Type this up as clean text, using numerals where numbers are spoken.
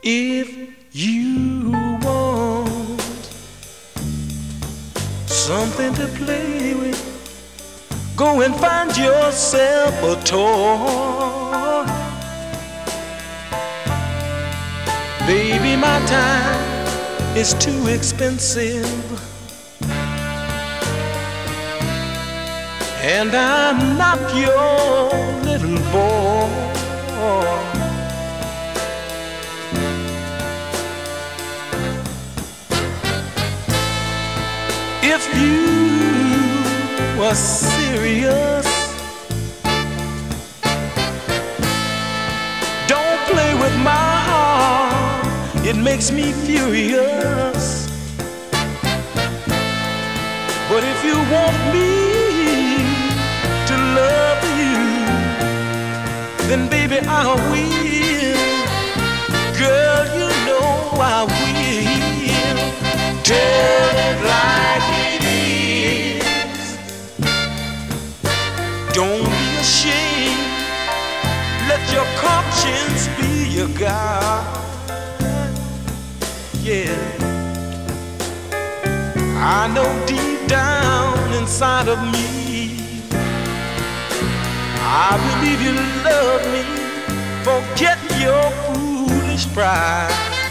If you want something to play with, go and find yourself a toy. Baby, my time is too expensive, and I'm not your little boy. If you were serious, don't play with my heart, it makes me furious. But if you want me to love you, then baby I will. Girl, you know I will. Tell it like it is. Don't be ashamed. Let your conscience be your guide. Yeah, I know deep down inside of me, I believe you love me. Forget your foolish pride.